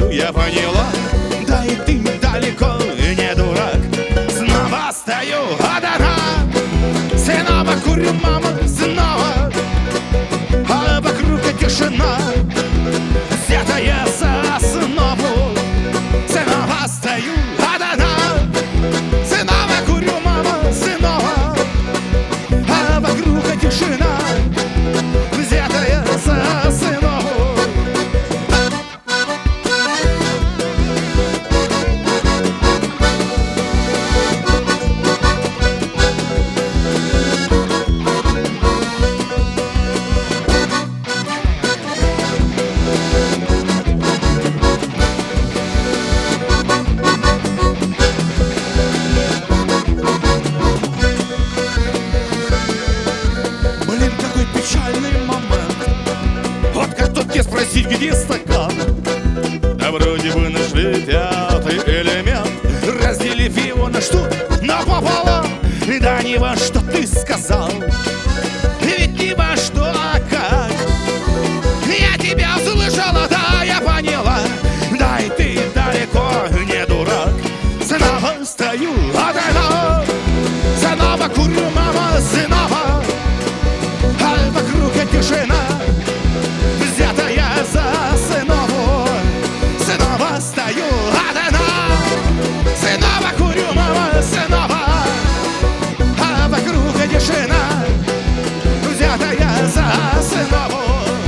я поняла. Да и ты далеко не дурак. Снова стою одна, снова курю, мама, снова, а вокруг тишина, взятая за основу. Снова стою одна, снова курю, мама, снова, а вокруг тишина, взятая за основу. Блин, какой печальный момент. Вот как тут тебе спросить, где стакан? Да вроде бы нашли пятый элемент, разделив его на что? Напополам. Да не во что ты сказал, ведь не во что, а как. Я тебя услышала, да, я поняла. Да и ты далеко не дурак. Снова стою одна, снова курю, мама, снова, а вокруг тишина, взятая за основу. Снова стою одна, снова курю, мама, снова, а вокруг тишина, взятая за основу.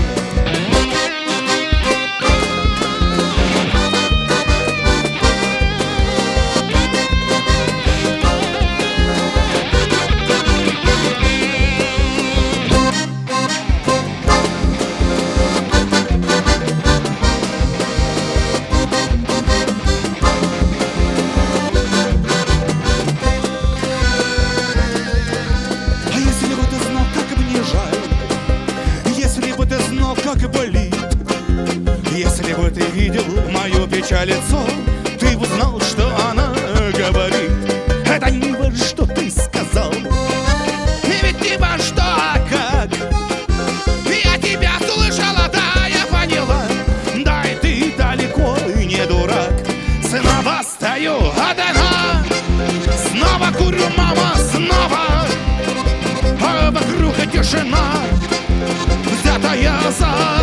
А если бы ты знал, как мне жаль, если бы ты знал, как болит, если бы ты видел мою печаль лицо, ты бы знал, что она говорит. Это не во что ты сказал, ведь не во что, а как. Я тебя слышала, да, я поняла. Да и ты далеко не дурак. Снова стою одна, снова курю, мама, снова, а вокруг тишина, взятая за